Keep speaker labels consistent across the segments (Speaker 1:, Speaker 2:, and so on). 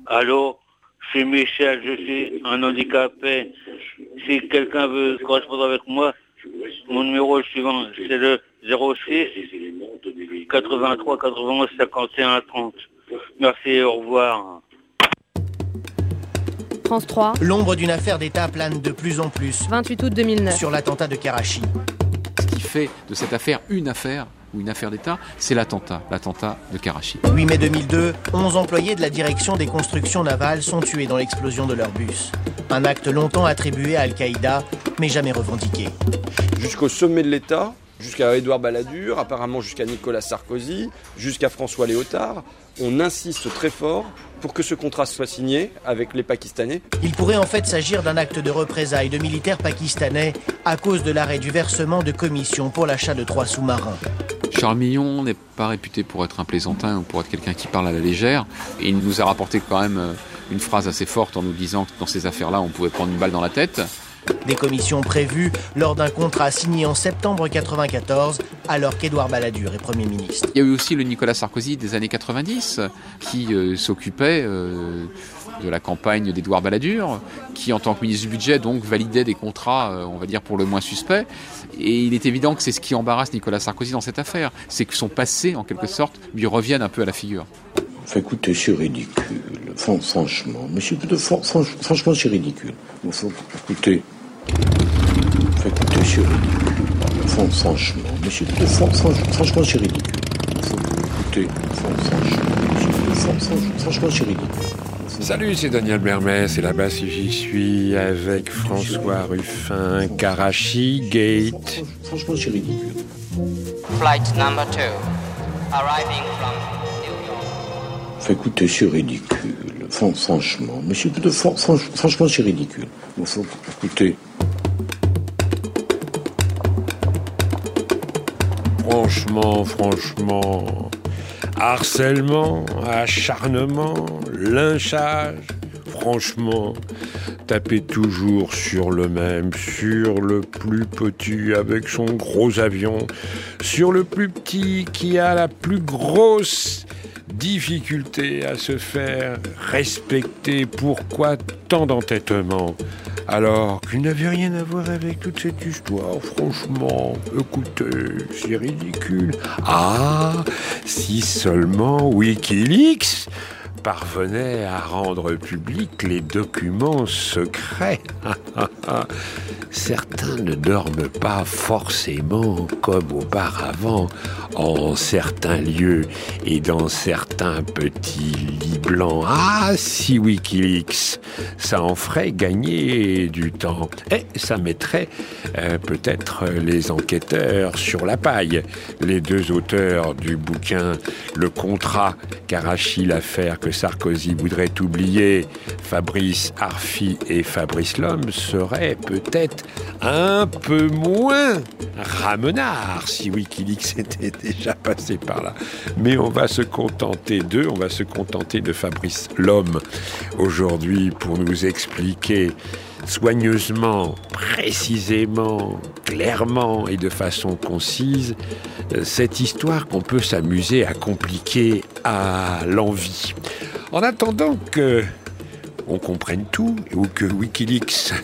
Speaker 1: Allô, je suis Michel, je suis un handicapé. Si quelqu'un veut correspondre avec moi, mon numéro est le suivant, c'est le 06 83 91 51 30. Merci et au revoir.
Speaker 2: France 3.
Speaker 3: L'ombre d'une affaire d'État plane de plus en plus
Speaker 2: 28 août 2009.
Speaker 3: sur l'attentat de Karachi.
Speaker 4: Ce qui fait de cette affaire une affaire d'État, c'est l'attentat de Karachi.
Speaker 3: 8 mai 2002, 11 employés de la direction des constructions navales sont tués dans l'explosion de leur bus. Un acte longtemps attribué à Al-Qaïda, mais jamais revendiqué.
Speaker 5: Jusqu'au sommet de l'État, jusqu'à Édouard Balladur, apparemment jusqu'à Nicolas Sarkozy, jusqu'à François Léotard, on insiste très fort pour que ce contrat soit signé avec les Pakistanais.
Speaker 3: Il pourrait en fait s'agir d'un acte de représailles de militaires pakistanais à cause de l'arrêt du versement de commissions pour l'achat de 3 sous-marins.
Speaker 4: Charles Millon n'est pas réputé pour être un plaisantin ou pour être quelqu'un qui parle à la légère. Et il nous a rapporté quand même une phrase assez forte en nous disant que dans ces affaires-là, on pouvait prendre une balle dans la tête.
Speaker 3: Des commissions prévues lors d'un contrat signé en septembre 1994, alors qu'Édouard Balladur est Premier ministre.
Speaker 4: Il y a eu aussi le Nicolas Sarkozy des années 90 qui s'occupait de la campagne d'Édouard Balladur, qui en tant que ministre du Budget donc validait des contrats, on va dire pour le moins suspects. Et il est évident que c'est ce qui embarrasse Nicolas Sarkozy dans cette affaire, c'est que son passé, en quelque sorte, lui revienne un peu à la figure.
Speaker 6: Écoutez, c'est ridicule. Franchement, monsieur, franchement, c'est ridicule. Écoutez, c'est ridicule. Franchement, monsieur, franchement, c'est ridicule. Écoutez, franchement, c'est ridicule.
Speaker 7: Salut, c'est Daniel Bermet, c'est là-bas si j'y suis, avec François Ruffin, Karachi Gate.
Speaker 6: Franchement, c'est ridicule.
Speaker 8: Flight number 2, arriving from New York.
Speaker 6: Écoutez, c'est ridicule. Franchement, monsieur, franchement, c'est ridicule. Écoutez.
Speaker 7: Franchement. Harcèlement, acharnement, lynchage. Franchement, tapez toujours sur le même, sur le plus petit avec son gros avion, sur le plus petit qui a la plus grosse difficulté à se faire respecter. Pourquoi tant d'entêtement alors qu'il n'avait rien à voir avec toute cette histoire? Franchement, écoutez, c'est ridicule. Ah, si seulement Wikileaks parvenait à rendre publics les documents secrets. Certains ne dorment pas forcément comme auparavant en certains lieux et dans certains petits lits blancs. Ah, si Wikileaks, ça en ferait gagner du temps. Et ça mettrait peut-être les enquêteurs sur la paille. Les deux auteurs du bouquin Le contrat Karachi, l'affaire que Sarkozy voudrait oublier, Fabrice Arfi et Fabrice Lhomme, seraient peut-être un peu moins ramenards si Wikileaks était déjà passé par là. Mais on va se contenter d'eux, on va se contenter de Fabrice Lhomme aujourd'hui pour nous expliquer soigneusement, précisément, clairement et de façon concise cette histoire qu'on peut s'amuser à compliquer à l'envi. En attendant que on comprenne tout ou que Wikileaks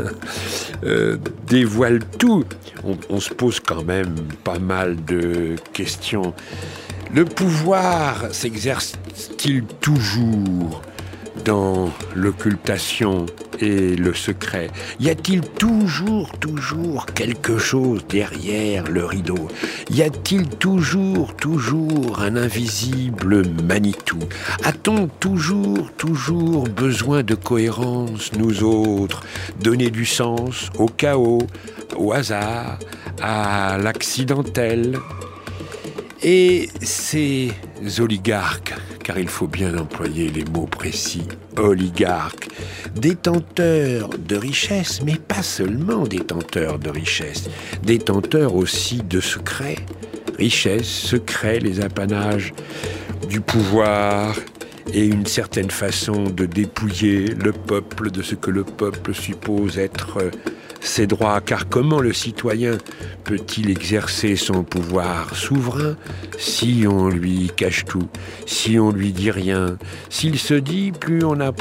Speaker 7: dévoile tout, on se pose quand même pas mal de questions. Le pouvoir s'exerce-t-il toujours dans l'occultation et le secret? Y a-t-il toujours quelque chose derrière le rideau? Y a-t-il toujours un invisible Manitou? A-t-on toujours besoin de cohérence, nous autres? Donner du sens au chaos, au hasard, à l'accidentel? Et ces oligarques, car il faut bien employer les mots précis, oligarques, détenteurs de richesses, mais pas seulement détenteurs de richesses, détenteurs aussi de secrets. Richesses, secrets, les apanages du pouvoir et une certaine façon de dépouiller le peuple de ce que le peuple suppose être ses droits, car comment le citoyen peut-il exercer son pouvoir souverain si on lui cache tout, si on lui dit rien? S'il se dit, plus on apprend